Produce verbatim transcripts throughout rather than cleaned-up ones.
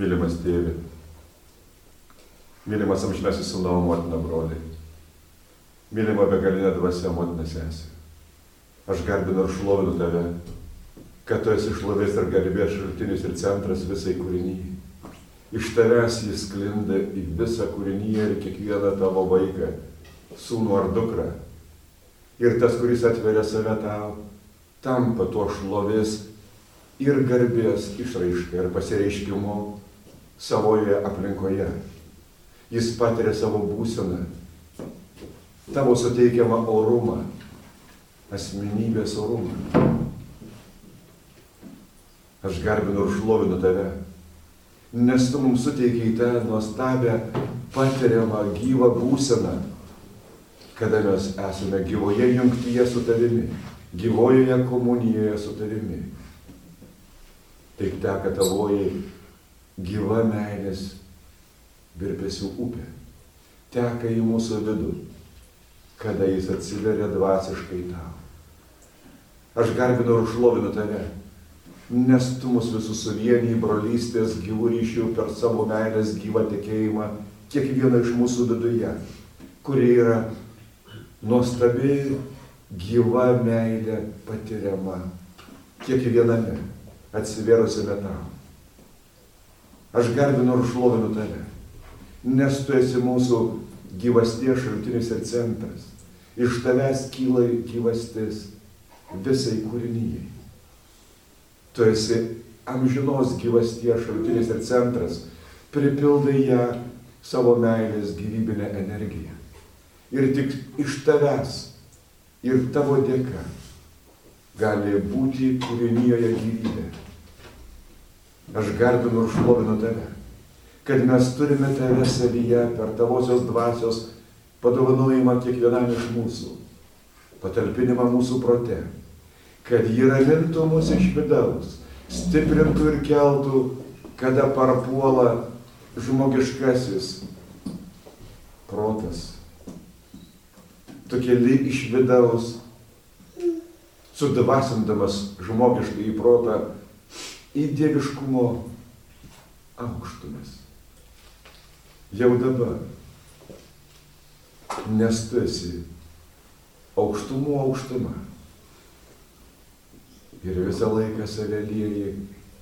Mylimas tėvi, mylimas amžinasis sūnau, motina, broliai, mylima begalinė dvasia, motina, sesė. Aš garbinu ir šlovinu tave, kad tu esi šlovės ir garbės šaltinis ir centras visai kūrinyjai. Iš tavęs jis sklinda į visą kūrinyją ir kiekvieną tavo vaiką, sūnų ar dukrą. Ir tas, kuris atveria save tau, tampa tuo šlovės ir garbės išraiška ir pasireiškimu savoje aplinkoje. Jis patiria savo būseną, tavo suteikiamą orumą, asmenybės orumą. Aš garbinu ir šlovinu tave, nes tu mums suteikiai tą nuostabią patiriamą gyvą būseną, kada mes esame gyvoje jungtyje su tavimi, gyvojoje komunijoje su tavimi. Taip teka tavoji gyva meilės virpesių upė. Teka į mūsų vidų, kada jis atsiveria dvasiškai tau. Aš garbinu ir šlovinu tave, nes tu mus visus suvieniji brolystės gyvų ryšių per savo meilės gyvą tikėjimą kiekvieną iš mūsų viduje, kuri yra nuostabi gyva meilė patiriama kiekviename atsivėrusiame tau. Aš garbinu ir šlovinu tave, nes tu esi mūsų gyvasties šaltinis ir centras. Iš tavęs kyla gyvastis visai kūrinyjai. Tu esi amžinos gyvasties šaltinis ir centras, pripildai ją savo meilės gyvybinę energiją. Ir tik iš tavęs ir tavo dėka gali būti kūrinyjoje gyvybė. Aš garbinu ir šlovinu tave, kad mes turime tave savyje per tavosios dvasios padovanojimą kiekvienam iš mūsų, patalpinimą mūsų prote, kad ji ramintų mus iš vidaus, stiprintų ir keltų, kada parpuola žmogiškasis protas. Tu keli iš vidaus, sudvasindamas žmogiškai į protą, į dieviškumo aukštumas. Jau dabar, nes tu esi aukštumų aukštuma ir visą laiką save lieji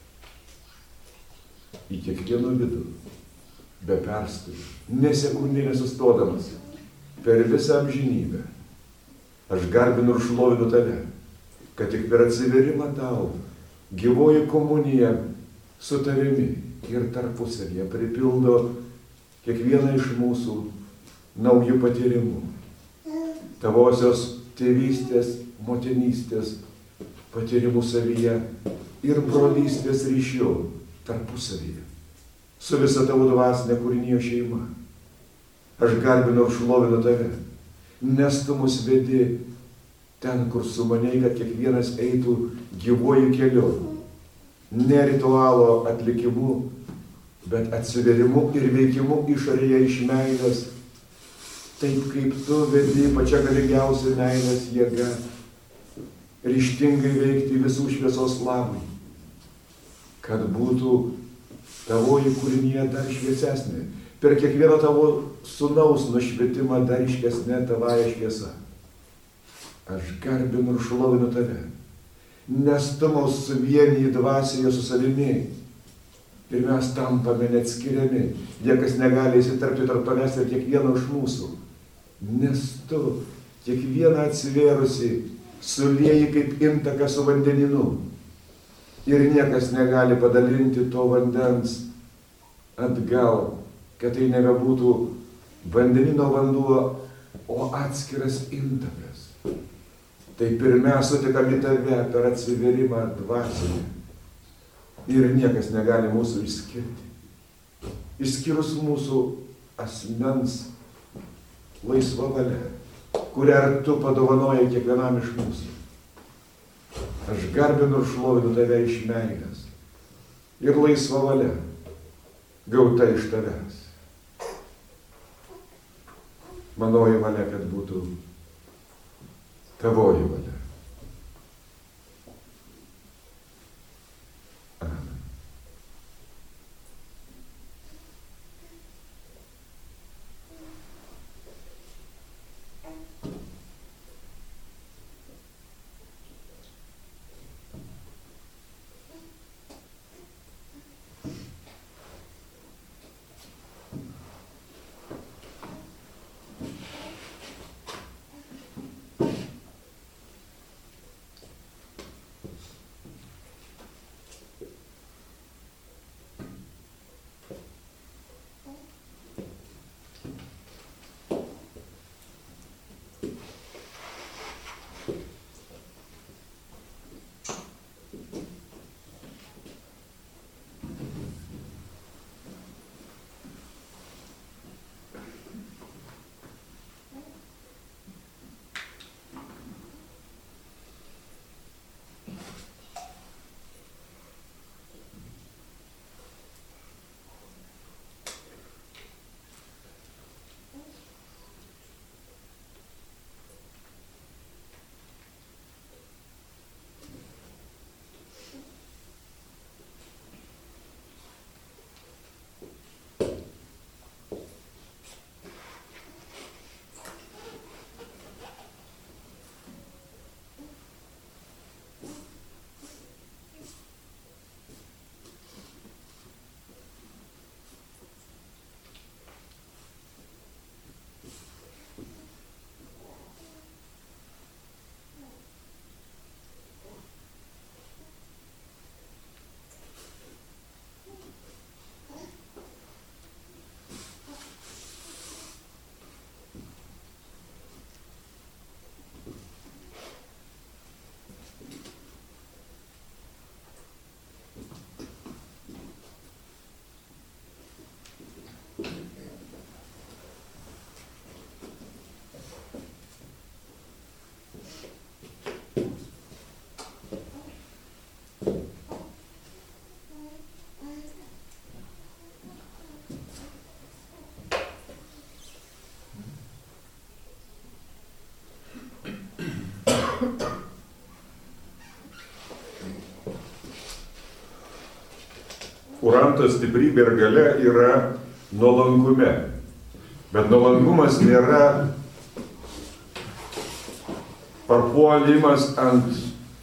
į kiekvieno vidų, be perstojo, ne sekundė nesustodamas, per visą amžinybę. Aš garbinu ir šlovinu tave, kad tik per atsiverimą tau gyvoji komunija su tavimi ir tarpusavyje pripildo kiekvieną iš mūsų naujų patyrimų. Tavosios tėvystės, motinystės patyrimų savyje ir brolystės ryšių tarpusavyje su visa tavo dvasinė kūrinijos šeima. Aš garbinu ir šlovinu tave, nes tu mus vedi ten, kur sumanei, kad kiekvienas eitų gyvuoju keliu, ne ritualo atlikimu, bet atsiverimu ir veikimu išorėje iš meilės, taip kaip tu vedi pačia galingiausia meilės jėga, ryžtingai veikti visų šviesos labui, kad būtų tavoji kūrinija dar šviesesnė, per kiekvieną tavo sūnaus nušvietimą dar iškesnė tavąja šviesa. Aš garbinu ir šlovinu tave, nes tu mus suvieniji dvasioje su savimi ir mes tampame neatskiriami, niekas negali įsiterpti tarp tavęs ir kiekvieno iš mūsų, nes tu kiekvieną atsivėrusi sulieji kaip intaką su vandeninu ir niekas negali padalinti to vandens atgal, kad tai nebebūtų vandenino vanduo, o atskiras intakas. Taip ir mes sutikame tave per atsiverimą dvasioje ir niekas negali mūsų išskirti. Išskyrus mūsų asmens laisvą valią, kurią tu padovanojai kiekvienam iš mūsų. Aš garbinu ir šlovinu tave iš meilės ir laisvą valią gauta iš tavęs. Manoji valia, kad būtų tavoji valia. Amen. uranto stiprybė ir galia yra nuolankume. Bet nuolankumas nėra parpuolimas ant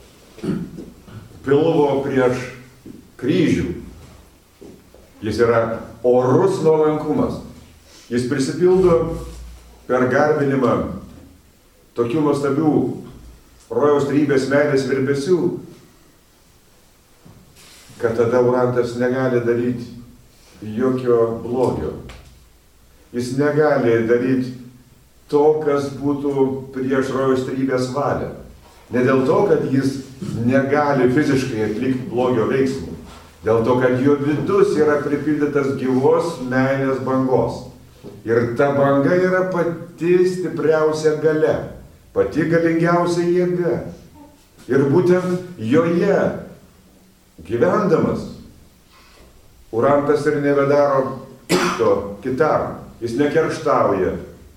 pilvo prieš kryžių. Jis yra orus nuolankumas. Jis prisipildo per garbinimą tokių nuostabių rojaus trejybės meilės virbesių, kad tada urantas negali daryti jokio blogio. Jis negali daryti to, kas būtų prieš rojaus trejybės valią. Ne dėl to, kad jis negali fiziškai atlikti blogio veiksmų. Dėl to, kad jo vidus yra pripildytas gyvos meilės bangos. Ir ta banga yra pati stipriausia galia, pati galingiausia jėga. Ir būtent joje gyvendamas urantas ir nebedaro pikto kitam. Jis nekerštauja.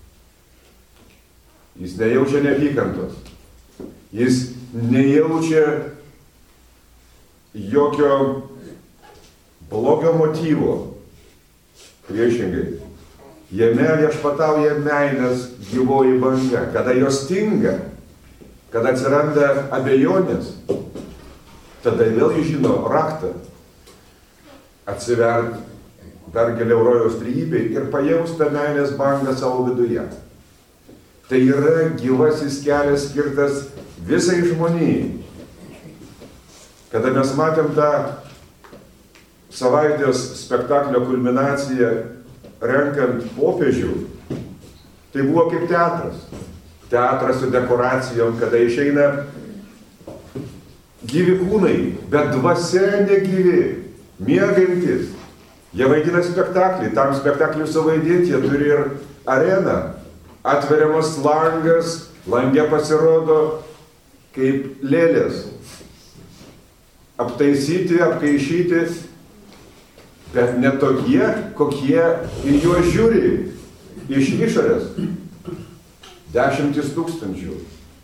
Jis nejaučia neapykantos. Jis nejaučia jokio blogio motyvo. Priešingai. Jame viešpatauja meilės gyvoji banga. Kada jos stinga, kada atsiranda abejonės, tada vėl jis žino raktą atsivert dar giliau rojaus trejybei ir pajaust tą meilės bangą savo viduje. Tai yra gyvasis kelias skirtas visai žmonijai. Kada mes matėm tą savaitės spektaklio kulminaciją renkant popiežių, tai buvo kaip teatras. Teatras su dekoracijom, kada išeina gyvi kūnai, bet dvasia negyvi, miegantis. Jie vaidina spektaklį, tam spektaklį suvaidinti, jie turi ir areną. Atveriamas langas, lange pasirodo kaip lėlės. Aptaisyti, apkaišyti, bet ne tokie, kokie į juos žiūri iš išorės. Dešimtis tūkstančių.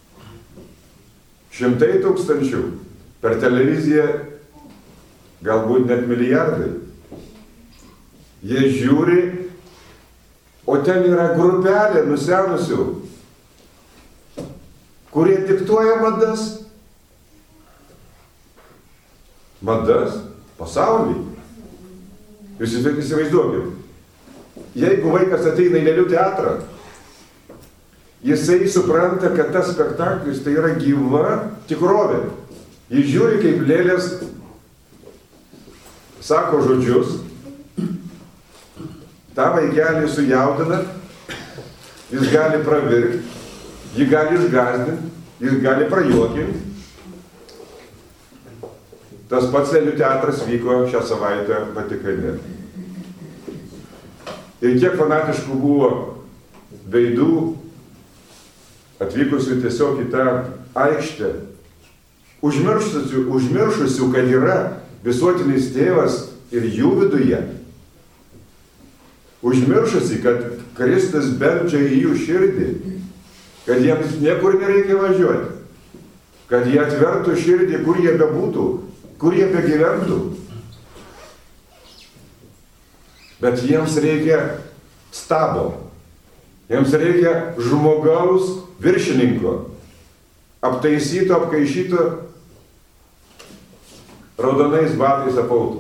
Šimtai tūkstančių. Per televiziją galbūt net milijardai. Jie žiūri, o ten yra grupelė nusenusių, kurie diktuoja madas. Madas pasaulyje. Jūs įsivaizduokit, jeigu vaikas ateina į lėlių teatrą, jisai supranta, kad tas spektaklis tai yra gyva tikrovė. Jis žiūri, kaip lėlės sako žodžius, tą vaikelį sujaudina, jis gali pravirkti, jį gali išgąsdinti, jis gali prajuokinti. Tas pats lėlių teatras vyko šią savaitę Vatikane. Ir kiek fanatiškų buvo veidų atvykusių tiesiog į tą aikštę, užmiršusių, užmiršusių, kad yra visuotinis tėvas ir jų viduje. Užmiršusi, kad Kristus beldžia į jų širdį, kad jiems niekur nereikia važiuoti, kad jie atvertų širdį, kur jie bebūtų, kur jie begyventų. Bet jiems reikia stabo, jiems reikia žmogaus viršininko, aptaisyto, apkaišyto, raudonais batais apautų.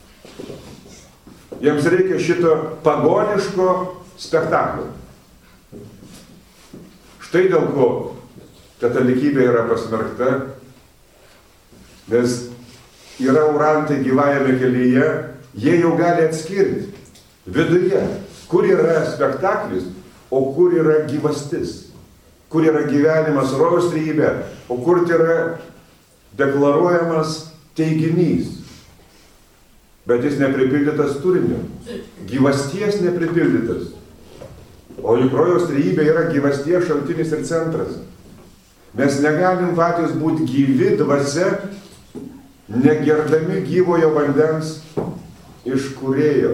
Jiems reikia šito pagoniško spektaklio. Štai dėl ko katalikybė yra pasmerkta, nes yra urantai gyvajame kelyje, jie jau gali atskirti viduje, kur yra spektaklis, o kur yra gyvastis, kur yra gyvenimas rojaus trejybė, o kur yra deklaruojamas teiginys. Bet jis nepripildytas turiniu, gyvasties nepripildytas. O juk rojaus trejybė yra gyvasties šaltinis ir centras. Mes negalim patys būti gyvi dvasia, negerdami gyvojo vandens iš kūrėjo.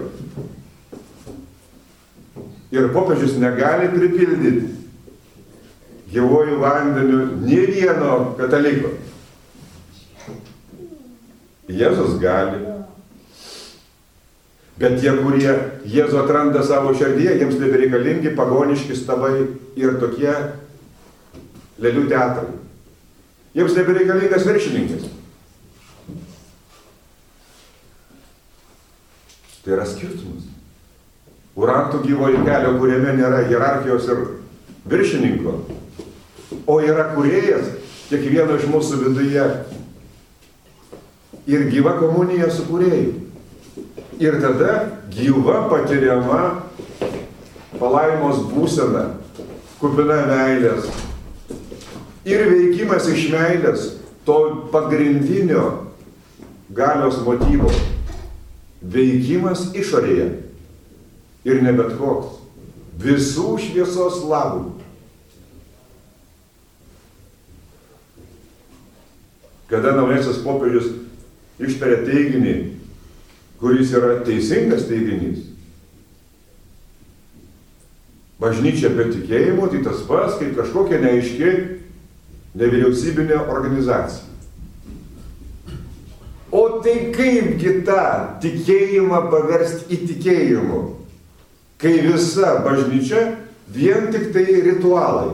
Ir popiežius negali pripildyti gyvojų vandeniu nė vieno kataliko. Jėzus gali. Bet tie, kurie Jėzų atranda savo širdyje, jiems nebereikalingi pagoniški stabai ir tokie lėlių teatrai. Jiems nebereikalingas viršininkas. Tai yra skirtumas. Urantų gyvojo kelio, kuriame nėra hierarchijos ir viršininko, o yra kūrėjas kiekvieno iš mūsų viduje ir gyva komunija su kūrėju. Ir tada gyva patiriama palaimos būsena, kupina meilės ir veikimas iš meilės to pagrindinio galios motyvo. Veikimas išorėje ir ne bet koks. Visų šviesos labui. Kada naujasis popiežius ištarė teiginį, kuris yra teisingas teiginys. Bažnyčia be tikėjimo, tai tas pats, kaip kažkokia neaiški nevyriausybinė organizacija. O tai kaipgi tą tikėjimą paversti į tikėjimu, kai visa bažnyčia vien tik tai ritualai.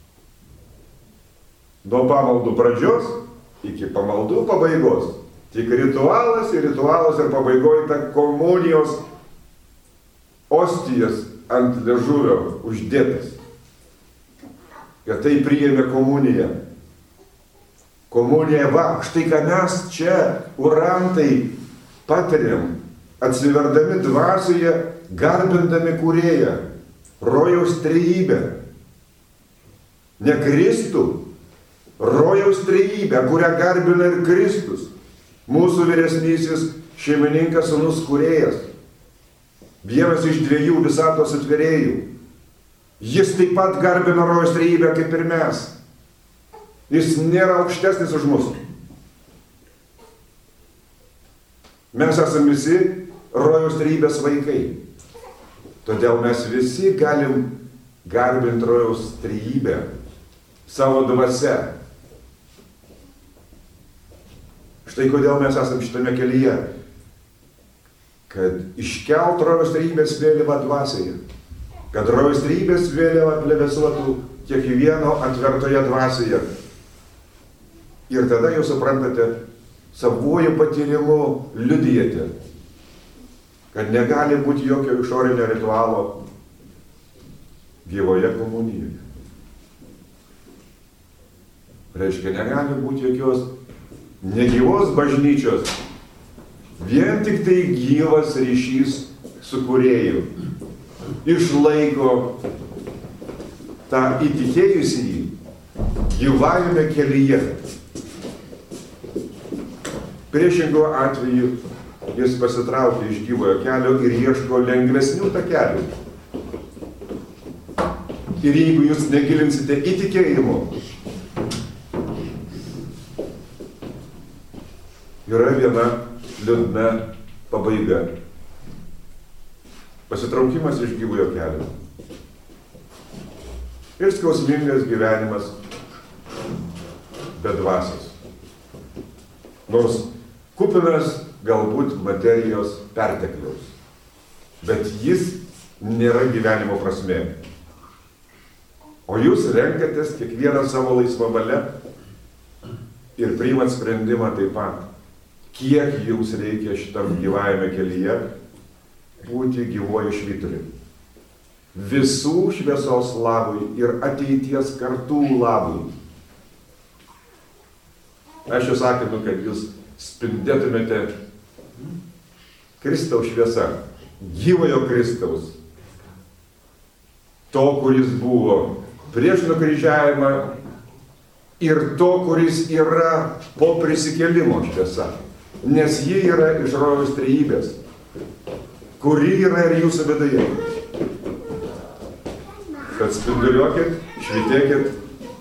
Nuo pamaldų pradžios iki pamaldų pabaigos. Tik ritualas ir ritualas ir pabaigoje ta komunijos ostijas ant liežuvio uždėtas. Ir tai priėmė komuniją. Komunija, va, štai ką mes čia, urantai, patiriam, atsiverdami dvasioje, garbindami kūrėją, rojaus trejybę. Ne Kristų, rojaus trejybę, kurią garbina ir Kristus. Mūsų vyresnysis šeimininkas sūnus kūrėjas. Vienas iš dviejų visatos atvėrėjų. Jis taip pat garbina rojaus trejybę kaip ir mes. Jis nėra aukštesnis už mus. Mes esame visi rojaus trejybės vaikai. Todėl mes visi galim garbinti rojaus trejybę savo dvasia. Štai kodėl mes esame šitame kelyje. Kad iškelt rojaus trejybės vėliavą dvasioje. Kad rojaus trejybės vėliava plevėsuotų kiekvieno atvertoje dvasioje. Ir tada jūs suprantate, savuoju patyrimu liudijate, kad negali būti jokio išorinio ritualo gyvoje komunijoje. Reiškia, negali būti jokios negyvos bažnyčios, vien tik tai gyvas ryšys su kūrėju. Išlaiko tą įtikėjusį gyvajame kelyje. Priešingo atveju jis pasitraukia iš gyvojo kelio ir ieško lengvesnių takelių. Ir jeigu jūs negilinsite į tikėjimo, yra viena liūdna pabaiga. Pasitraukimas iš gyvojo kelio. Ir skausmingas gyvenimas be dvasios. Nors kupinas galbūt materijos pertekliaus, bet jis nėra gyvenimo prasmė. O jūs renkatės kiekvieną savo laisvą valią ir priimat sprendimą taip pat, kiek jums reikia šitam gyvajame kelyje būti gyvoju švyturiu. Visų šviesos labui ir ateities kartų labui. Aš jūs sakinu, kad jūs spindėtumėte Kristaus šviesa, gyvojo Kristaus, to, kuris buvo prieš nukryžiavimą ir to, kuris yra po prisikėlimo šviesa, nes ji yra iš rojaus trejybės, kuri yra ir jūsų viduje. Kad spinduliuokit, švitėkit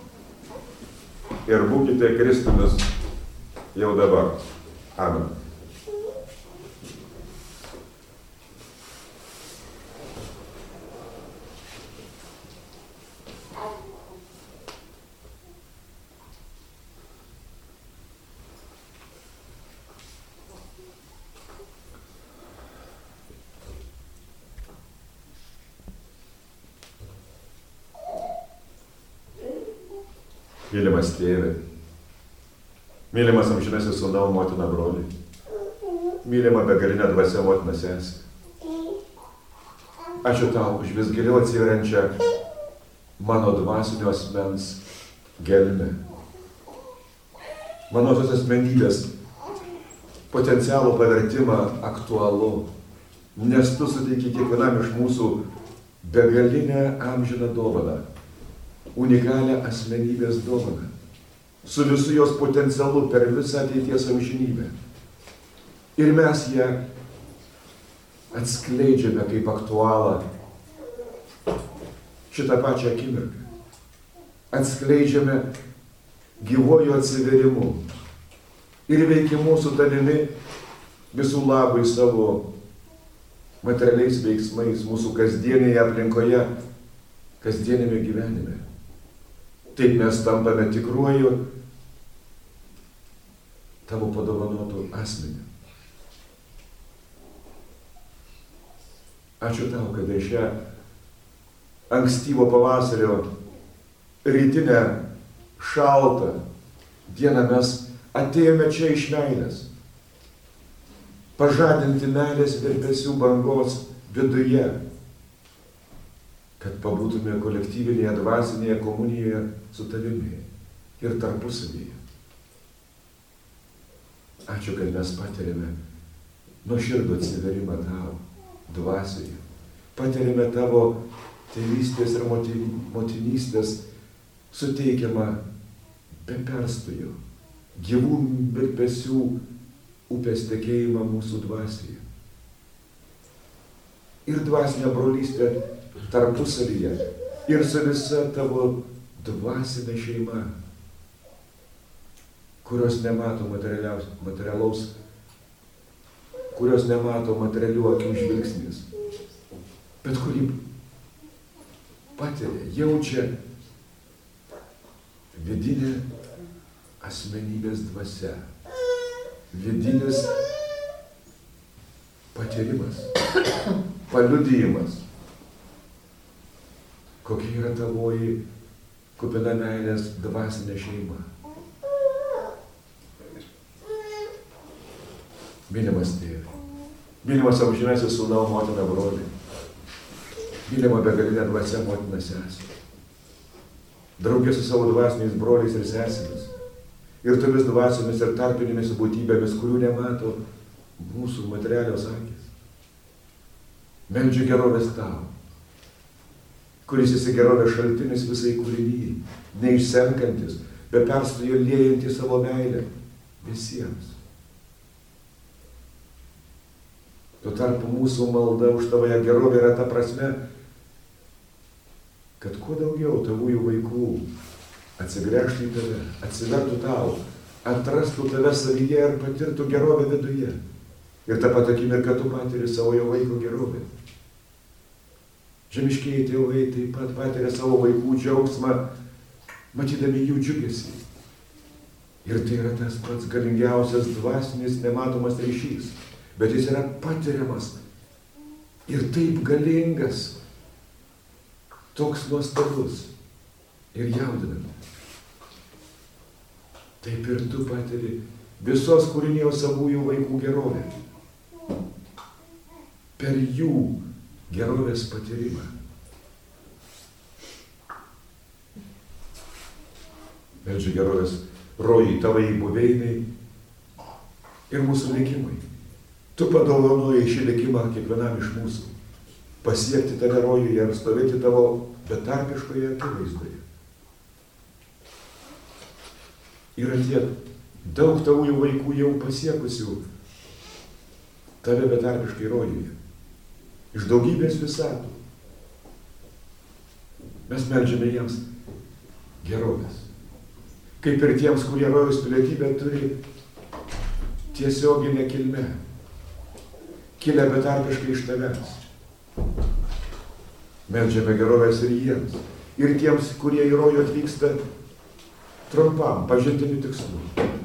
ir būkite Kristumis jau dabar. Amen. Mylimas tėve, mylimas amžinasis sūnau, motina, broliai, mylima begalinė dvasia, motina, sesė. Ačiū tau už vis giliau atsiveriančią mano dvasinio asmens gelmę. Manosios asmenybės potencialų pavertimą aktualu, nes tu suteiki kiekvienam iš mūsų begalinę amžiną dovaną, unikalią asmenybės dovaną, su visu jos potencialu per visą ateities amžinybę. Ir mes ją atskleidžiame kaip aktualą šitą pačią akimirką. Atskleidžiame gyvuoju atsiverimu ir veikimu su tavimi visų labui savo materialiais veiksmais, mūsų kasdienėje aplinkoje, kasdienėme gyvenime. Taip mes tampame tikruoju tavo padovanotų asmeniu. Ačiū tau, kad ir šią ankstyvo pavasario rytinę šaltą dieną mes atėjome čia iš meilės, pažadinti meilės virpesių bangos viduje, kad pabūtume kolektyvinėje dvasinėje komunijoje su tavimi ir tarpusavyje. Ačiū, kad mes patiriame nuoširdų atsiverimą tau dvasioje. Patiriame tavo tėvystės ir motinystės suteikiamą be perstojo, gyvų virpesių upės tekėjimą mūsų dvasioje. Ir dvasinę brolystę tarpusavyje, ir su visa tavo dvasinė šeima, kurios nemato materialaus, kurios nemato materialių akių žvilgsnis, bet kurį patiria, jaučia vidinė asmenybės dvasia, vidinis patyrimas, paliudijimas, kokia yra tavoji kupina meilės dvasinė šeima. Mylimas tėve, mylimas amžinasis sūnau, motina, broliai, mylima begalinė dvasia, motina, sesė, draugė su savo dvasiniais broliais ir sesėmis, ir tomis dvasiomis ir tarpinėmis būtybėmis, kurių nemato mūsų materialios akys. Meldžiu gerovės tau, kuris esi gerovės šaltinis visai kūrinyjai, neišsenkantis, be perstojo liejantis savo meilę visiems. Tuo tarpu mūsų malda už tavoje gerovę yra ta prasme, kad kuo daugiau tavųjų vaikų atsigręžtų į tave, atsivertų tau, atrastų tave savyje ir patirtų gerovę viduje. Ir tą pat akimirką tu patiri savo jo vaiko gerovę. Žemiškieji tėvai taip pat patiria savo vaikų džiaugsmą, matydami jų džiugesį. Ir tai yra tas pats galingiausias dvasinis nematomas ryšys. Bet jis yra patiriamas ir taip galingas, toks nuostabus ir jaudinantis. Taip ir tu patiri visos kūrinijos savųjų vaikų gerovę. Per jų gerovės patyrimą. Meldžiu gerovės rojai, tavai buveinai ir mūsų likimai. Tu padovanojai šį likimą kiekvienam iš mūsų, pasiekti tave rojuje ir stovėti tavo betarpiškoje akivaizdoje. Yra tiek daug tavųjų vaikų jau pasiekusių tave betarpiškai rojuje, iš daugybės visatų. Mes meldžiame jiems gerovės, kaip ir tiems, kurie rojaus pilietybę turi tiesioginę kilmę, kilę betarpiškai iš tavęs. Meldžiame gerovės ir jiems, ir tiems, kurie į rojų atvyksta trumpam, pažintiniu tikslu.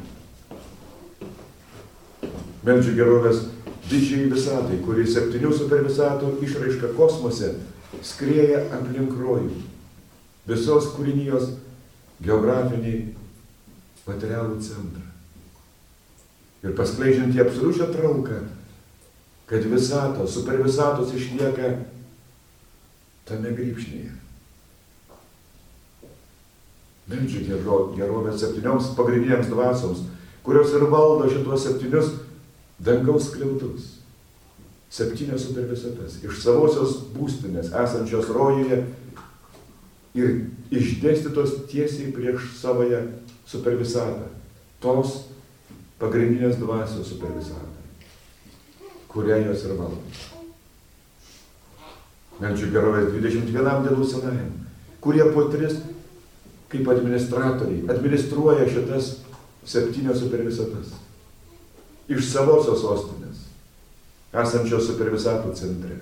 Meldžiu gerovės didžiai visatai, kuri septynių supervisatų išraiška kosmose skrieja aplink rojų, visos kūrinijos geografinį, materialų centrą. Ir paskleidžiant į absoliučią trauką, kad visatos, supervisatos išlieka tame grybšnėje. Meldžiu gerovę septynioms pagrindinėms dvasioms, kurios ir valdo šitos septynius dangaus skliautus. Septynios supervisatas iš savosios būstinės esančios rojuje ir išdėstytos tiesiai prieš savąją supervisatą. Tos pagrindinės dvasios supervisatą, kurią jos ir valdo. Meldžiu gerovės dvidešimt vienam dienų senajam, kurie po tris kaip administratoriai administruoja šitas septynios supervisatas iš savosios sostinės, esančios supervisatų centre.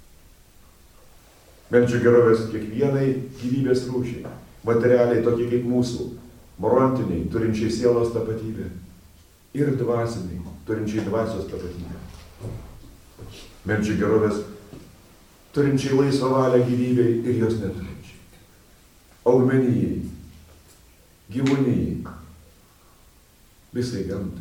Meldžiu gerovės kiekvienai gyvybės rūšiai, materialiai tokie kaip mūsų, morontiniai, turinčiai sielos tapatybę, ir dvasiniai, turinčiai dvasios tapatybę. Meldžiu gerovės turinčiai laisvą valią gyvybei ir jos neturinčiai. Augmenijai, gyvūnijai, visai gamtai.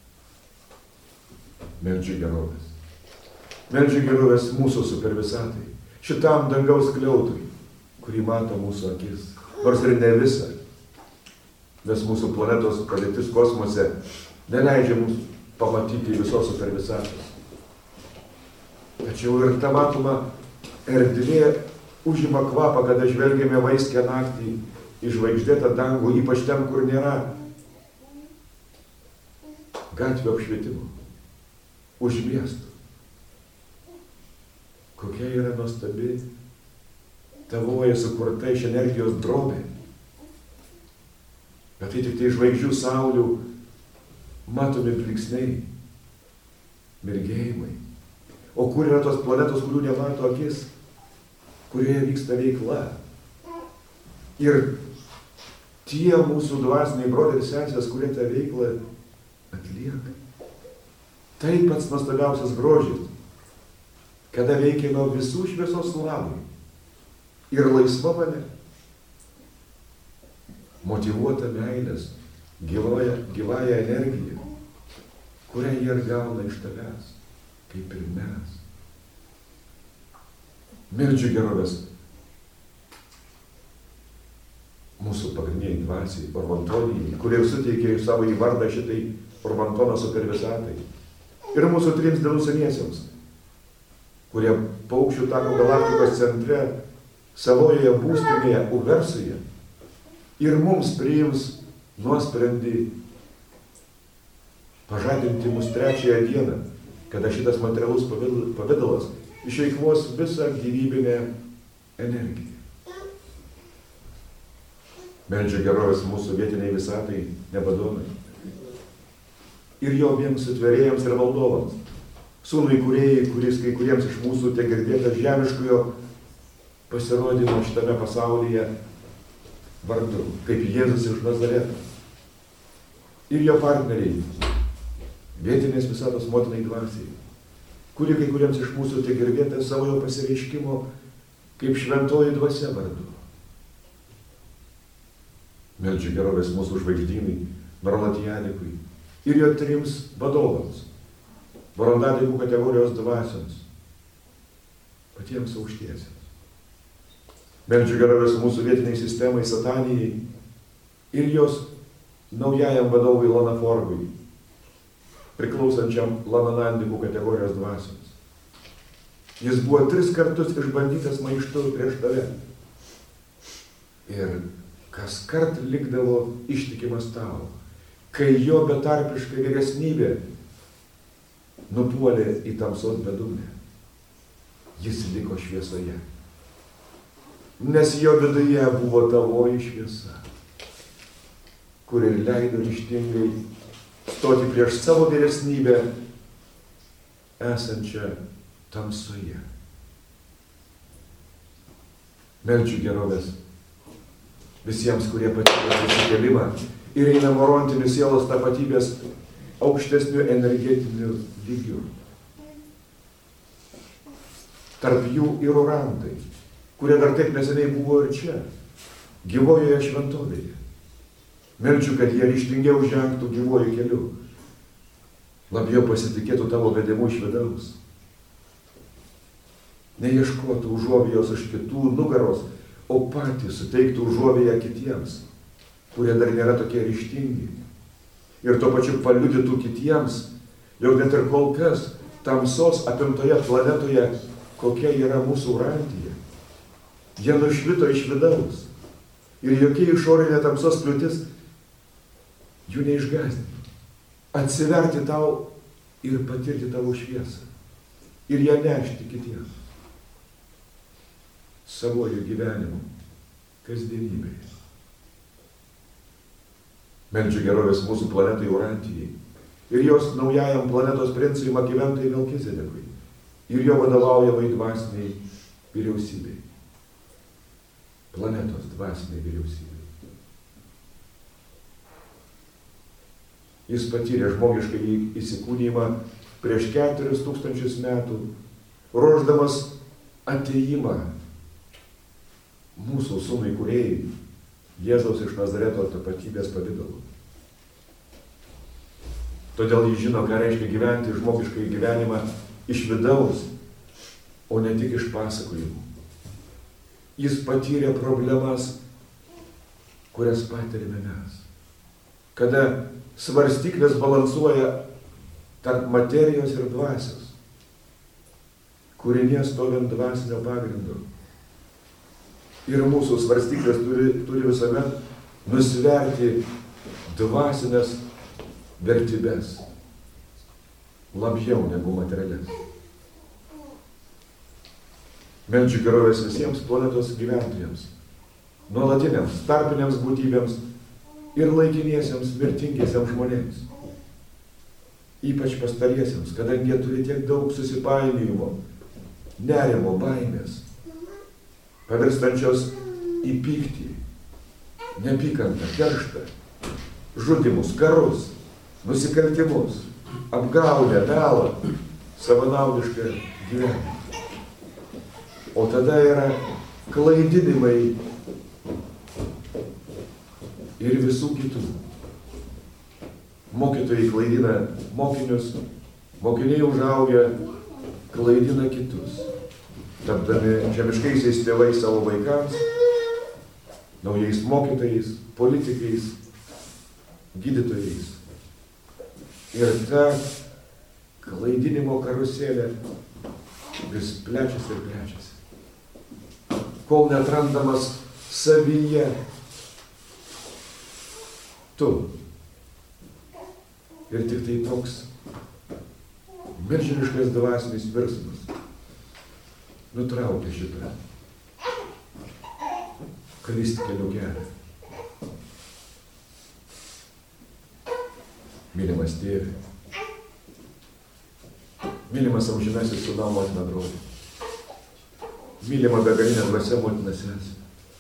Meldžiu gerovės. Meldžiu gerovės mūsų supervisatai, šitam dangaus skliautui, kurį mato mūsų akis, nors ir ne visą, nes mūsų planetos padėtis kosmose neleidžia mums pamatyti visos supervisatos. Tačiau ir ta matoma erdvė užima kvapą, kada žvelgiame vaiskę naktį į žvaigždėtą dangų, ypač ten, kur nėra gatvių apšvietimo, už miestų. Kokia yra nuostabi tavoje sukurta iš energijos drobė. Bet tai tik tai žvaigždžių saulių matomi blyksniai, mirgėjimai. O kur yra tos planetos, kurių nemato akis, kurioje vyksta veikla. Ir tie mūsų dvasiniai broliai ir sesės, kurie tą veiklą atlieka. Tai pats nuostabiausias grožis, kada veikia nuo visų šviesos labui ir laisva valia, motyvuota meilės, gyvąją, gyvąją energiją, kurią jie ir gauna iš tavęs, kaip ir mes. Meldžiu gerovės mūsų pagrindiniai dvasiai, Orvantonijai, kurie suteikė savo į vardą šitai Orvantono supervisatai. Ir mūsų trims dienų seniesiems, kurie paukščių tako galaktikos centre, savojoje būstinėje, Uversoje, ir mums priims nuosprendį pažadinti mus trečiąją dieną, kada šitas materialus pavidalas išeikvos visą gyvybinę energiją. Meldžiu gerovės mūsų vietiniai visatai, Nebadonai, ir jo abiems sutvėrėjams ir valdovams, sūnui kūrėjai, kuris kai kuriems iš mūsų te girdėtas žemiškojo pasirodymo šitame pasaulyje vardu, kaip Jėzus iš Nazareto. Ir jo partneriai, vietinės visatos motinai dvasiai, kuri kai kuriems iš mūsų te girdėtas savo jo pasireiškimo kaip šventoji dvasia vardu. Meldžiu gerovės mūsų žvaigždynai, Narlatijanikui ir jo trims vadovams, Vorondadikų kategorijos dvasioms, patiems aukštiesiems. Meldžiu gerovės mūsų vietiniai sistemai, Satanijai ir jos naujajam vadovui Lanaforgui, priklausančiam Lananandikų kategorijos dvasioms. Jis buvo tris kartus išbandytas maištu prieš tave. Ir kas kart likdavo ištikimas tau, kai jo betarpiška vyresnybė nupuolė į tamsos bedugnę. Jis liko šviesoje, nes jo viduje buvo tavoji šviesa, kuri leido ryžtingai stoti prieš savo vyresnybę esančią tamsoje. Meldžiu gerovės visiems, kurie patyrė prisikėlimą ir eina morontinių sielos tapatybės aukštesnių energetinių lygių. Tarp jų ir orantai, kurie dar taip neseniai buvo ir čia, gyvojoje šventovėje, Meldžiu, kad jie ryžtingiau žengtų gyvuoju keliu. Labiau pasitikėtų tavo vedimu iš vidaus. Neieškotų užuovėjos iš kitų nugaros, o patys suteiktų užuovėją kitiems, kurie dar nėra tokie ryžtingi. Ir tuo pačiu paliudytų kitiems, jog net ir kol kas tamsos apimtoje planetoje, kokia yra mūsų urantija. Jie nušvito iš vidaus. Ir jokie išorinė tamsos kliūtis jų neišgąsdino. Atsiverti tau ir patirti tavo šviesą. Ir ją nešti kitiems. Savojų gyvenimu, kasdienybėje. Meldžiu gerovės mūsų planetai Urantijai ir jos naujajam planetos princui Makiventai Melkizedekui ir jo vadovaujamai dvasiniai vyriausybei. Planetos dvasiniai vyriausybei. Jis patyrė žmogiškai įsikūnijimą prieš keturis tūkstančius metų, ruošdamas atėjimą mūsų sūnui kūrėjai, Jėzaus iš Nazareto tapatybės pavidalu. Todėl jis žino, ką reiškia gyventi žmogiškai gyvenimą iš vidaus, o ne tik iš pasakojimų. Jis patyrė problemas, kurias patiriame mes. Kada svarstyklės balansuoja tarp materijos ir dvasios, kūrinė stovint dvasinio pagrindo. Ir mūsų svarstyklės turi, turi visuomet nusverti dvasinės vertybės labiau negu materialės. Meldžiu gerovės visiems planetos gyventojams, nuolatiniams, tarpiniams būtybėms ir laikiniesiems mirtingiesiems žmonėms. Ypač pastariesiems, kadangi jie turi tiek daug susipainiojimo, nerimo, baimės, pavirstančios į pyktį, nepykantą, kerštą, žudimus, karus, nusikaltimus, apgaulę, melą, savanaudišką gyvenimą. O tada yra klaidinimai ir visų kitų. Mokytojai klaidina mokinius, mokiniai užaugę klaidina kitus, tapdami žemiškaisiais tėvais savo vaikams, naujais mokytojais, politikais, gydytojais. Ir ta klaidinimo karuselė vis plečiasi ir plečiasi. Kol netrandamas savyje tu. Ir tik tai toks milžiniškas dvasinis virsmas nutraukia šitą klystkelių kelią. Mylimas tėve, mylimas amžinasis sūnau motina broli, mylima begalinė dvasia motina sesė.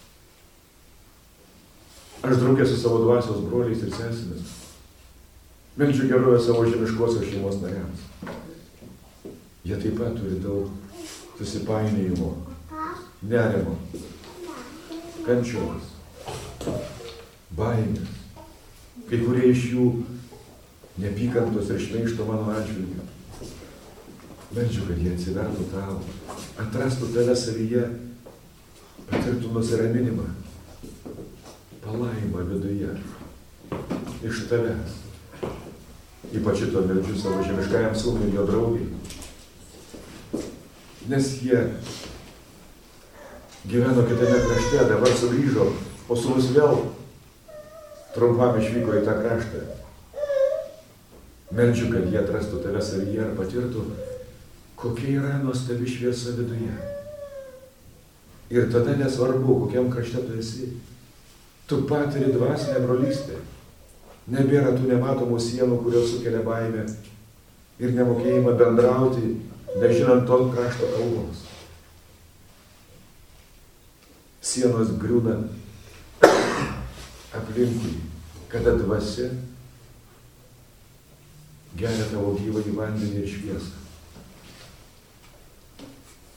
Aš draugė su savo dvasios broliais ir sesėmis meldžiu gerovę savo žemiškosios šeimos nariams. Jie taip pat turi daug susipainiojimo, nerimo, kančios, baimės. Kai kurie iš jų nepykantos ir šmeižto mano atžvilgiu. Meldžiu, kad jie atsivertų tau, atrastų tave savyje, patirtų nusiraminimą, palaimą viduje, iš tavęs. Ypač šito meldžiu savo žemiškajam sūnui ir jo draugiai. Nes jie gyveno kitame krašte, dabar sugrįžo, o sūnus vėl trumpam išvyko į tą kraštą. Meldžiu, kad jie atrastų tave savyje ir patirtų, kokia yra nuostabi šviesa viduje. Ir tada nesvarbu, kokiam krašte tu esi. Tu patiri dvasinę brolystę. Nebėra tų nematomų sienų, kurios sukelia baimę ir nemokėjimą bendrauti, nežinant to krašto kalbos. Sienos griūna aplinkui, kada dvasia geria tavo gyvąjį vandenį ir šviesą.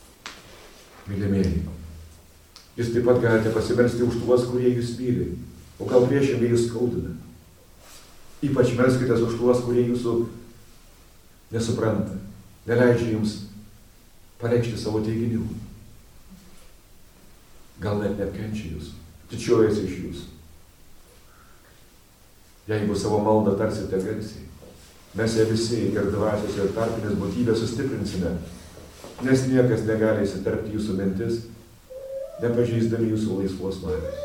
Mylimieji, jūs taip pat galite pasimelsti už tuos, kurie jūs myli, O gal priešingai jūs skaudina. Ypač melskitės už tuos, kurie jūsų nesupranta, neleidžia jums pareikšti savo teiginių. Gal net neapkenčia jūsų, tyčiojasi iš jūsų. Jeigu savo maldą tarsite garsiai, mes ją visi ir dvasios ir tarpinės būtybės sustiprinsime, nes niekas negali įsiterpti jūsų mintis, nepažeisdami jūsų laisvos valios.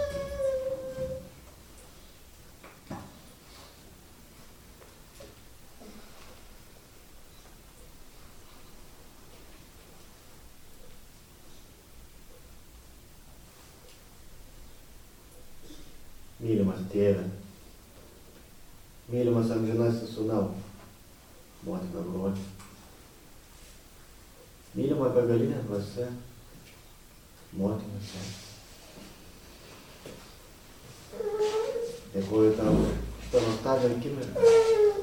Mylimas tėve, mylimas amžinasis sūnau, motina broli, mylima begalinė dvasia, motina sesė. Dėkuoju tau šitą nuostabią akimirką.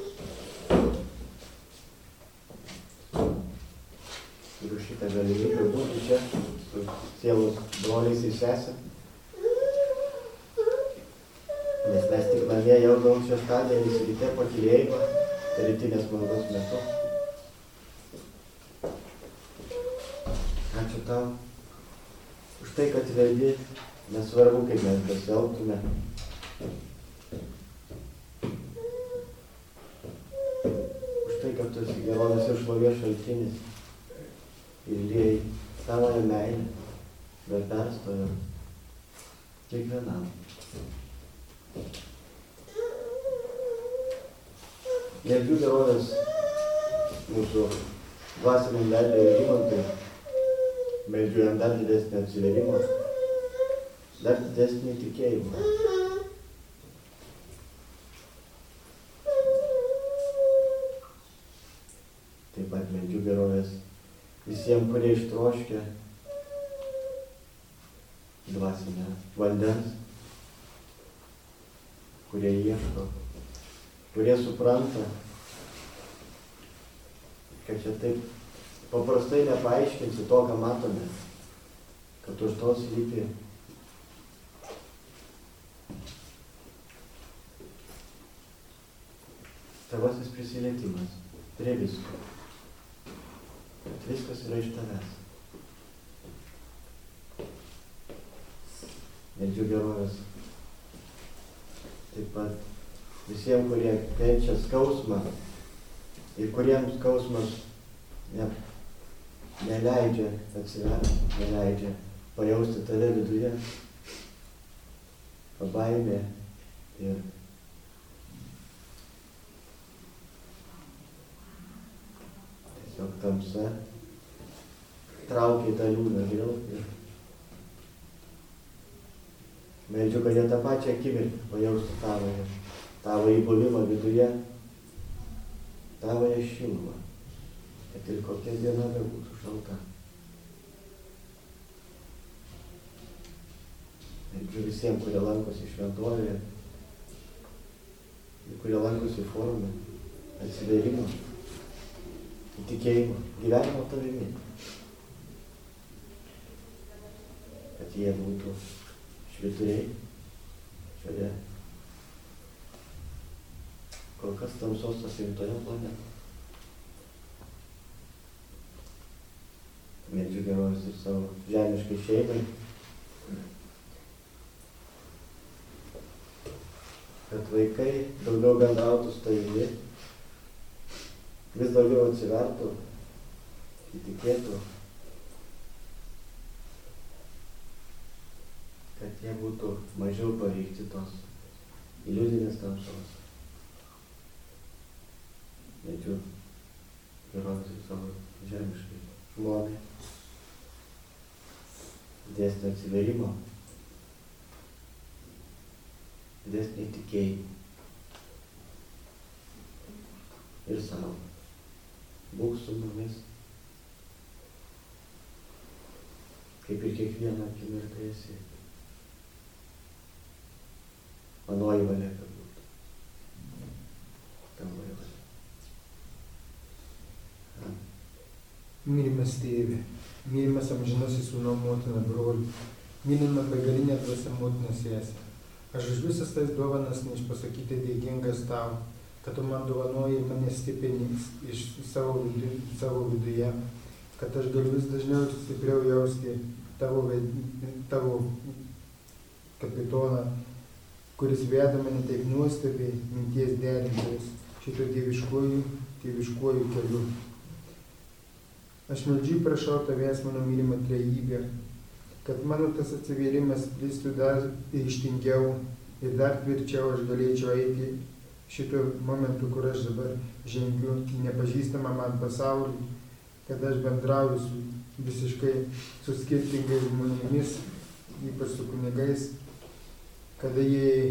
Ir už šitą galimybę būti čia su sielos broliais ir sesė. Nes mes tik namie jausdavom šeštadienį ryte pakylėjimą rytinės maldos metu. Ačiū tau už tai, kad vedi, nesvarbu, kaip mes besielgtume. Už tai, kad tu esi gerovės ir šlovės šaltinis ir liejai savoje meilę be perstojo kiekvienam. Meldžiu gerovės mūsų dvasiniam veidui Žymantui, meldžiu jam dar didesnį atsiverimą, dar didesnį tikėjimą. Taip pat meldžiu gerovės visiems, kurie ištroškia dvasinę vandens, kurie ieško, kurie supranta, kad čia taip paprastai nepaaiškinsi to, ką matome, kad už to slypi tavasis prisilietimas prie visko, kad viskas yra iš tavęs. Meldžiu gerovės taip pat visiems, kurie kenčia skausmą ir kuriems skausmas ne, neleidžia atsiverti, neleidžia pajausti tave viduje, baimė ir tiesiog tamsa traukia tą liūną vėl ir meldžiu, kad jie tą pačią akimirką pajaustų tavoje, tavoje buvimą viduje, tavoje šilumą, kad ir kokia diena bebūtų šalta. Meldžiu visiems, kurie lankosi šventovėje ir kurie lankosi forume, atsiverimo, tikėjimo, gyvenimo tavimi, kad jie būtų švyturiai šioje kol kas tamsos pasirinktoje planetoje. Meldžiu gerovės ir savo žemiškai šeimai, kad vaikai daugiau bendrautų su tavimi, vis daugiau atsivertų, įtikėtų, kad jie būtų mažiau paveikti tos iliuzinės tamsos. Meldžiu gerovės ir savo žemiškai žmonai, didesnio atsiverimo, didesnį tikėjimą ir savo. Būk su mumis, kaip ir kiekvieną akimirką esi. Manoji valia, kad būtų. Tavoji valia. Mylimas tėve, mylimas amžinasis sūnau motina broli, mylima begalinė dvasia motina sesė, Aš už visas tais dovanas neišpasakyti dėkingas tau, kad tu man dovanoji ir mane stiprini iš savo, vidu, savo viduje, kad aš galiu vis dažniau ir stipriau jausti tavo, tavo kapitoną, kuris veda mane taip nuostabiai minties derintojais šito dieviškuoju, dieviškuoju keliu. Aš meldžiu prašau tavęs, mano mylima trejybė, kad mano tas atsivėrimas plistų dar ryžtingiau ir dar tvirčiau aš galėčiau eiti šito momentu, kur aš dabar žengiu į nepažįstamą man pasaulį, kad aš bendrauju su visiškai su skirtingais žmonėmis, ypač su kunigais, kada jie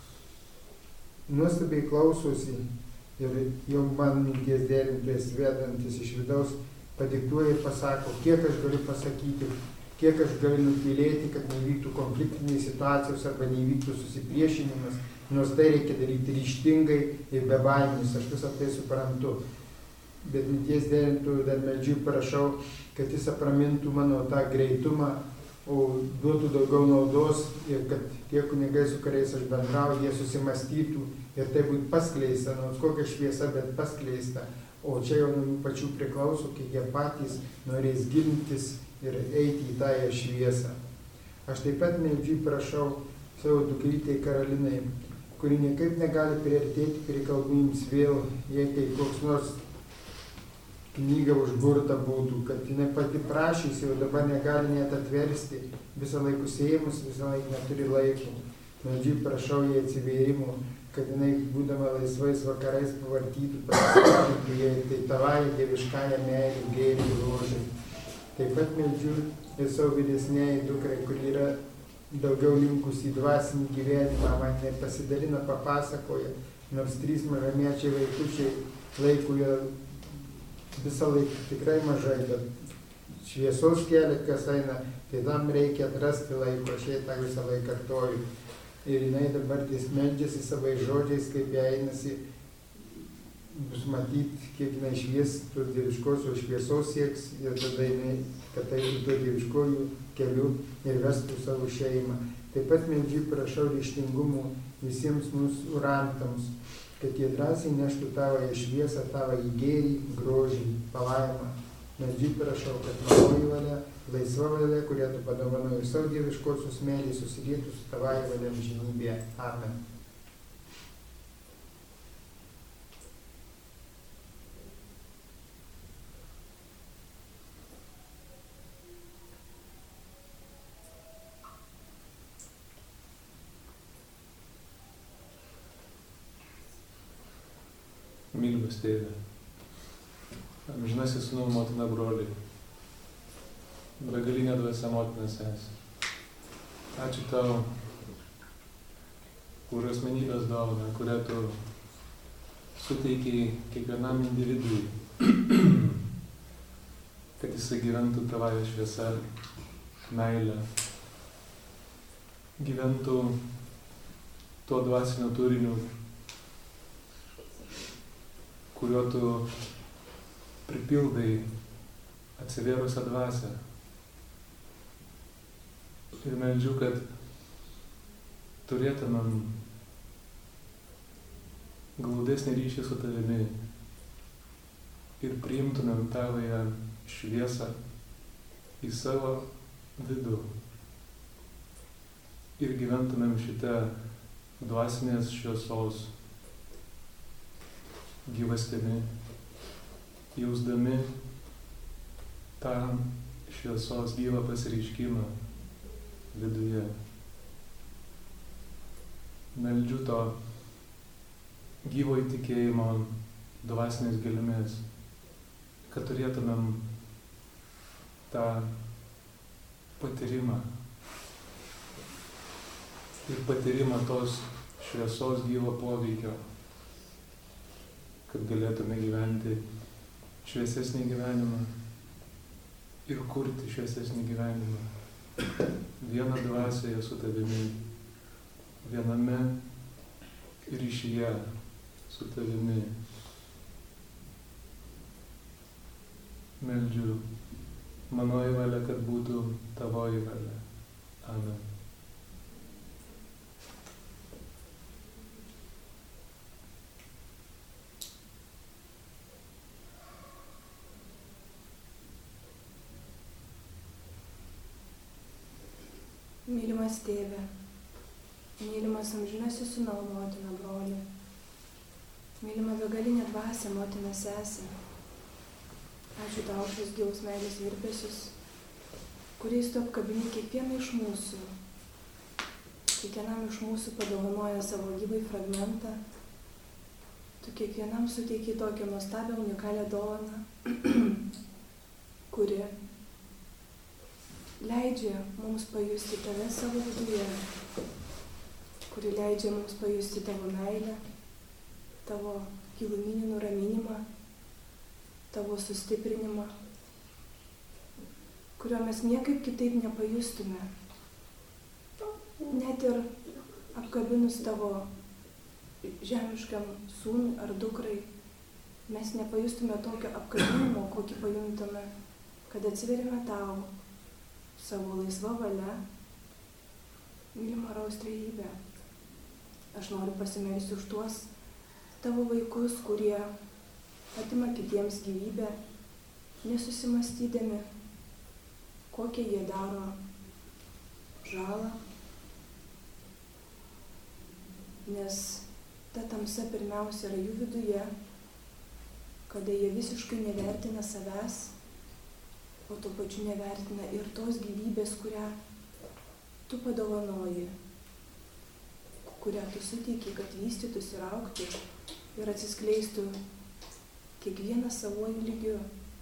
nuostabiai klausosi ir jau man minties derintojas vedantis iš vidaus padiktuoja ir pasako, kiek aš galiu pasakyti, kiek aš galiu nutylėti, kad neįvyktų konfliktinės situacijos arba neįvyktų susipriešinimas, nors tai reikia daryti ryžtingai ir be baimės, aš visą tai suprantu. Bet minties derintojų dar meldžiu prašau, kad jis apramintų mano tą greitumą, o duotų daugiau naudos ir kad tie kunigai, su kuriais aš bendrauju, jie susimastytų ir tai būtų paskleista, nors kokia šviesa, bet paskleista. O čia jau nuo jų pačių priklauso, kiek jie patys norės gilintis ir eiti į tą šviesą. Aš taip pat meldžiu prašau savo dukrytei Karolinai, kuri niekaip negali priartėti prie kalbų jums vėl, jei kaip koks nors knyga užburta būtų, kad jinai pati prašysi, o dabar negali net atversti, visą laiką sėjimus, visą laiką neturi laiko. Meldžiu prašau jai atsivėrimų, kad jinai, būdama laisvais vakarais, pavartytų, pasisakytų jai, tai tavąją dieviškąją meilę, gėrį ir grožį. Taip pat meldžiu ir savo vyresnėjai dukrai, kuri yra daugiau linkusi į dvasinį gyvenimą, man jinai pasidalina, papasakoja, nors trys mažamečiai vaikučiai laikų yra visą laiką tikrai mažai, bet šviesos kelią, kas eina, tai tam reikia atrasti laiko, aš jai tą visą laiką kartoju. Ir jinai dabar ties meldžiasi savais žodžiais, kaip jai einasi, bus matyti, kiek jinai švies, tos dieviškosios šviesos sieks, ir tada jinai, kad eitų tuo dieviškojų keliu ir vestų savo šeimą. Taip pat meldžiu prašau ryžtingumų visiems mūsų urantams, kad jie drąsiai neštų tavąją šviesą, tavąjį gėrį, grožį, palaimą. Meldžiu prašau, kad manoji valia, laisva valia, kurią tu padovanojai savo dieviškosios meilės, susilietų su tavąja valia amžinybėje. Amen. Mylimas tėve, amžinasis sūnau, motina, broliai, begalinė dvasia, motina, sesė. Ačiū tau už asmenybės dovaną, kurią tu suteikiai kiekvienam individui, kad jisai gyventų tavąją šviesą, meilę, gyventų tuo dvasiniu turiniu, kuriuo tu pripildai atsivėrusią dvasią. Ir meldžiu, kad turėtumėm glaudesnį ryšį su tavimi ir priimtumėm tavąją šviesą į savo vidų ir gyventumėm šitą dvasinės šviesos gyvastimi, jausdami tą šviesos gyvą pasireiškimą viduje. Meldžiu to gyvo įtikėjimo dvasinės gelmės, kad turėtumėm tą patyrimą ir patyrimą tos šviesos gyvo poveikio, kad galėtume gyventi šviesesnį gyvenimą ir kurti šviesesnį gyvenimą. Viena dvasioje su tavimi, viename ryšyje su tavimi. Meldžiu, manoji valia, kad būtų tavoji valia. Amen. Mylimas tėve, mylimas amžinasis sūnau, motina, broli, mylima begalinė dvasia, motina, sesė. Ačiū tau už šios gilus meilės virpesius, kuriais tu apkabini kiekvieną iš mūsų. Kiekvienam iš mūsų padovanoja savo gyvai fragmentą. Tu kiekvienam suteiki tokią nuostabią, unikalią dovaną, kuri leidžia mums pajusti tave savo viduje, kuri leidžia mums pajusti tavo meilę, tavo giluminį nuraminimą, tavo sustiprinimą, kurio mes niekaip kitaip nepajustume. Net ir apkabinus tavo žemiškam sūnui ar dukrai, mes nepajustume tokio apkabinimo, kokį pajuntame, kad atsiverime tau savo laisva valia, mylima Rojaus trejybė. Aš noriu pasimelsti už tuos tavo vaikus, kurie atima kitiems gyvybę, nesusimastydami, kokią jie daro žalą, nes ta tamsa pirmiausia yra jų viduje, kada jie visiškai nevertina savęs, o tuo pačiu nevertina ir tos gyvybės, kurią tu padovanoji, kurią tu suteiki, kad vystytųsi ir augtų ir atsiskleistų kiekvienas savojų lygiu.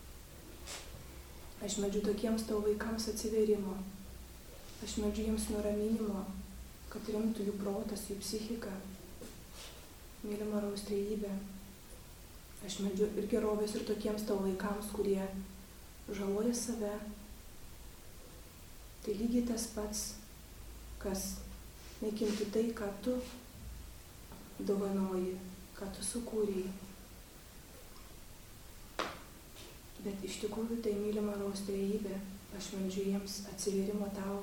Aš meldžiu tokiems tavo vaikams atsiverimo, aš meldžiu jiems nuraminimo, kad rimtų jų protas, jų psichika. Mylima Rojaus trejybė, aš meldžiu ir gerovės ir tokiems tavo vaikams, kurie žaloja save. Tai lygiai tas pats, kas naikinti tai, ką tu dovanoji, ką tu sukūrei. Bet iš tikrųjų tai mylima Rojaus trejybė, aš meldžiu jiems atsiverimo tau.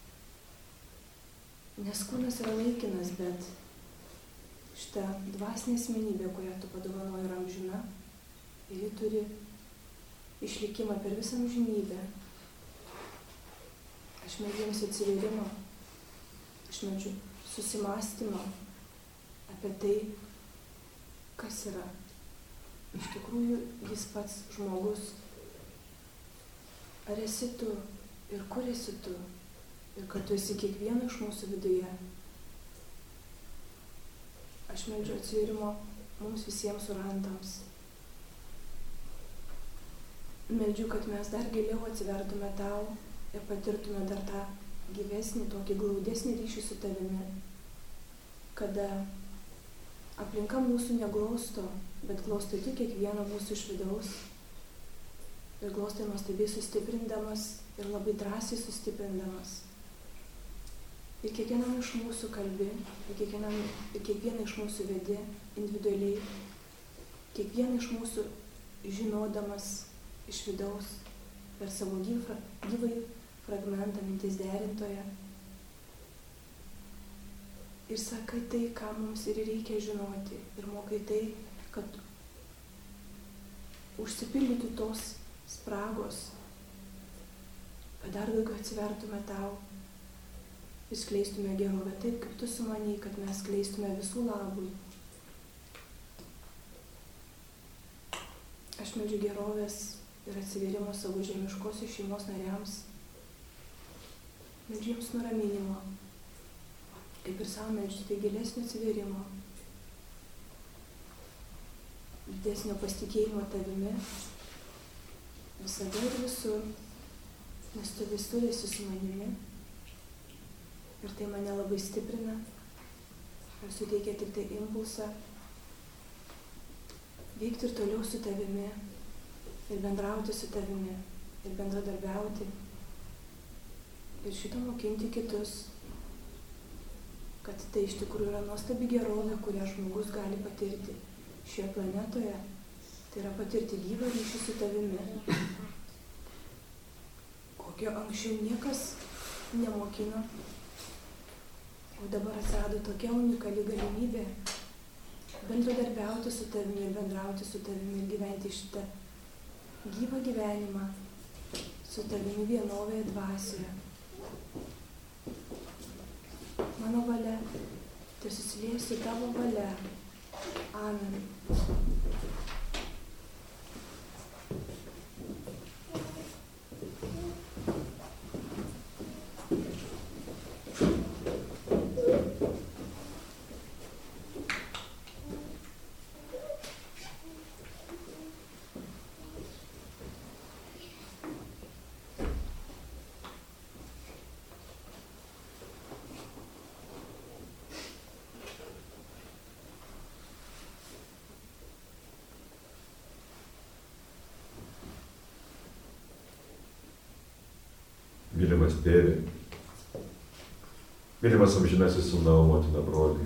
Nes kūnas yra laikinas, bet šita dvasinė asmenybė, kurią tu padovanoji, yra amžina ir ji turi išlikimą per visą amžinybę. Aš meldžiu jiems atsiverimo, aš meldžiu susimąstymo apie tai, kas yra iš tikrųjų jis pats žmogus. Ar esi tu ir kur esi tu ir kad tu esi kiekvieno iš mūsų viduje. Aš meldžiu atsivėrimo mums visiems surantams. Meldžiu, kad mes dar giliau atsivertume tau ir patirtume dar tą gyvesnį, tokį glaudesnį ryšį su tavimi, kada aplinka mūsų neglausto, bet glausto tik kiekvieną mūsų iš vidaus ir glaustai nuostabiai sustiprindamas ir labai drąsiai sustiprindamas. Ir kiekvienam iš mūsų kalbi, ir, kiekvienam, ir kiekvieną iš mūsų vedi individualiai, kiekvieną iš mūsų žinodamas iš vidaus per savo gyvą, gyvąjį fragmentą minties derintoje. Ir sakai tai, ką mums ir reikia žinoti, ir mokai tai, kad užsipildytų tos spragos, kad dar daugiau atsivertume tau ir skleistume gerovę taip, kaip tu sumanei, kad mes skleistume visų labui. Aš meldžiu gerovės ir atsivėrimo savo žemiškosios šeimos nariams. Meldžiu jiems nuraminimo, kaip ir savo meldžiu tai gilesnio atsivėrimo, didesnio pasitikėjimo tavimi, visada ir visur, nes tu visur esi su manimi ir tai mane labai stiprina ir suteikia tik tai impulsą veikti ir toliau su tavimi ir bendrauti su tavimi ir bendradarbiauti ir šito mokinti kitus, kad tai iš tikrųjų yra nuostabi gerovė, kurią žmogus gali patirti šioje planetoje, tai yra patirti gyvą ryšį su tavimi, kokio anksčiau niekas nemokino, o dabar atsirado tokia unikali galimybė bendradarbiauti su tavimi ir bendrauti su tavimi ir gyventi šitą gyvą gyvenimą su tavimi vienovėje dvasioje. mano valia, tai susiliesi tavo valia. Amen. Mylimas tėve, mylimas amžinasis sūnau, motina, broliai,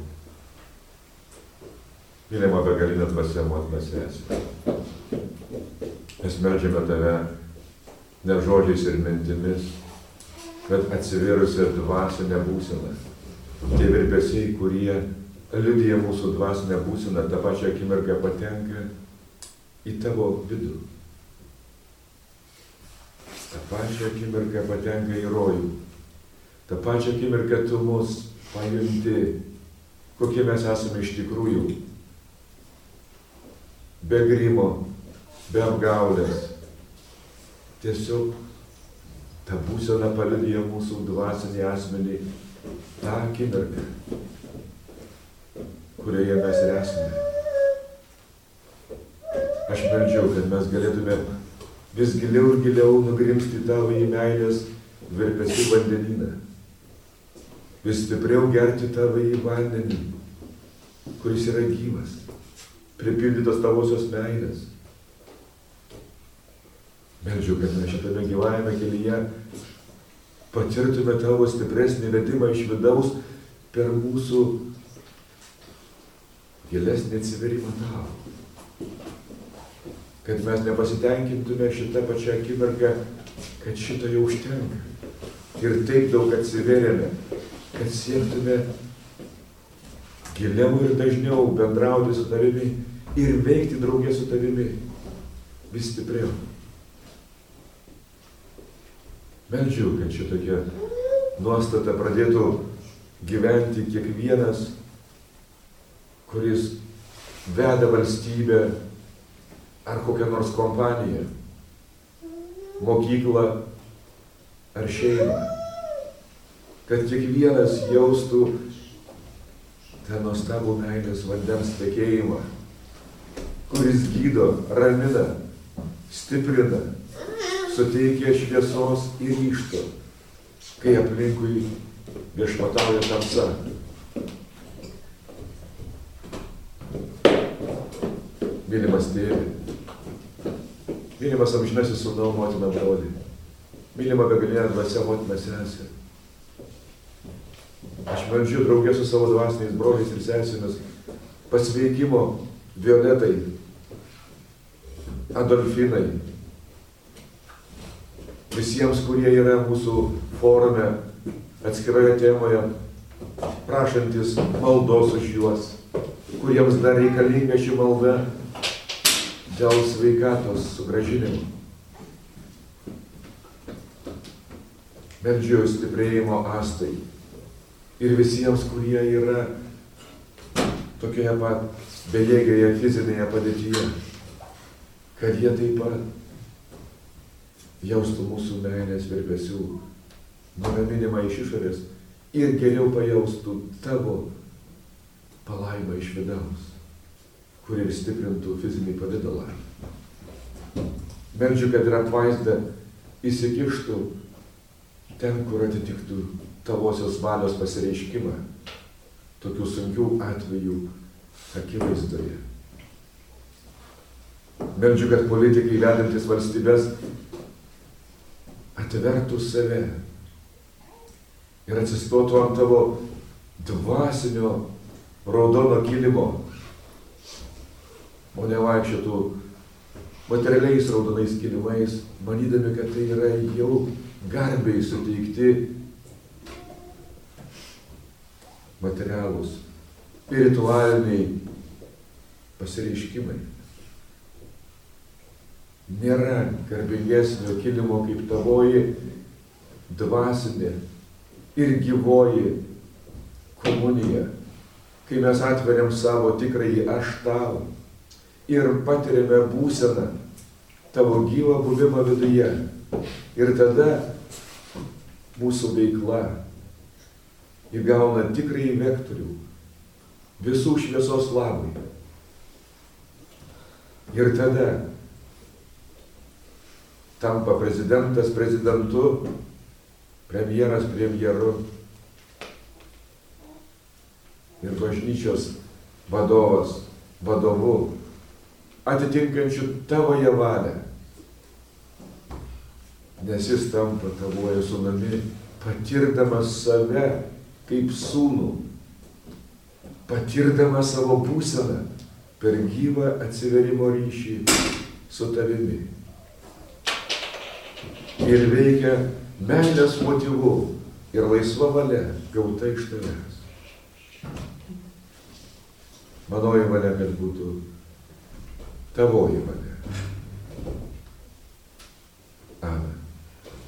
mylima begalinė dvasia, motina, sesė. Mes meldžiame tave ne žodžiais ir mintimis, bet atsivėrusią dvasinę būseną. Tie virpesiai, kurie liudija mūsų dvasinę būseną, tą pačią akimirką patenka į tavo vidų. Ta pačią akimirką patenka į rojų. Ta pačią akimirką tu mus pajunti, kokie mes esame iš tikrųjų. Be grimo, be apgaulės. Tiesiog ta būsena paliudija mūsų dvasinį asmenį tą akimirką, kurioje mes ir esame. Aš meldžiau, kad mes galėtume vis giliau ir giliau nugrimsti tavo į meilės virpesių vandenyną. Vis stipriau gerti tavo į vandenį, kuris yra gyvas, pripildytas tavosios meilės. Meldžiu, kad mes šitame gyvajame kelyje patirtume tavo stipresnį vedimą iš vidaus per mūsų gilesnį atsiverimą tau. Kad mes nepasitenkintume šitą pačią akimirką, kad šito jau užtenka. Ir taip daug atsiverėme, kad siektume giliau ir dažniau bendrauti su tavimi ir veikti draugė su tavimi vis stipriau. Meldžiu, kad šitokia nuostata pradėtų gyventi kiekvienas, kuris veda valstybę ar kokią nors kompaniją, mokyklą ar šeimą. Kad kiekvienas jaustų tą nuostabų meilės vandens tekėjimą, kuris gydo, ramina, stiprina, suteikia šviesos ir ryžto, kai aplinkui viešpatauja tamsa. Mylimas tėve, mylimas amžinasis sūnau, motina, broli, mylima begalinė dvasia, motina, sesė. Aš meldžiu draugė su savo dvasiniais broliais ir sesėmis pasveikimo Violetai, Adolfinai, visiems, kurie yra mūsų forume atskiroje temoje, prašantis maldos už juos, kuriems dar reikalinga ši malda dėl sveikatos sugrąžinimo. Meldžiu stiprėjimo astai ir visiems, kurie yra tokioje pat bejėgėje fizinėje padėtyje, kad jie taip pat jaustų mūsų meilės virpesių nuraminimą iš išorės ir geriau pajaustų tavo palaimą iš vidaus, kuri ir stiprintų fizinį pavidalą. Meldžiu, kad ir apvaizda įsikištų ten, kur atitiktų tavosios valios pasireiškimą, tokių sunkių atvejų akivaizdoje. Meldžiu, kad politikai vedantis valstybės atvertų save ir atsistotų ant tavo dvasinio raudono kilimo, o ne vaikščiotų materialiais raudonais kilimais, manydami, kad tai yra jau garbiai suteikti materialūs, spiritualiniai pasireiškimai. Nėra garbingesnio kilimo kaip tavoji dvasinė ir gyvoji komunija, kai mes atveriam savo tikrąjį aš tau ir patiriame būseną, tavo gyvą buvimą viduje. Ir tada mūsų veikla įgauna tikrąjį vektorių visų šviesos labui. Ir tada tampa prezidentas prezidentu, premjeras premjeru ir bažnyčios vadovas vadovu, atitinkančiu tavoje valią. Nes jis tampa tavoje sūnumi, patirdamas save kaip sūnų, patirdamas savo būseną per gyvą atsiverimo ryšį su tavimi. Ir veikia meilės motyvu ir laisva valia gauta iš tavęs. Manoji valia, kad būtų tavoji valia.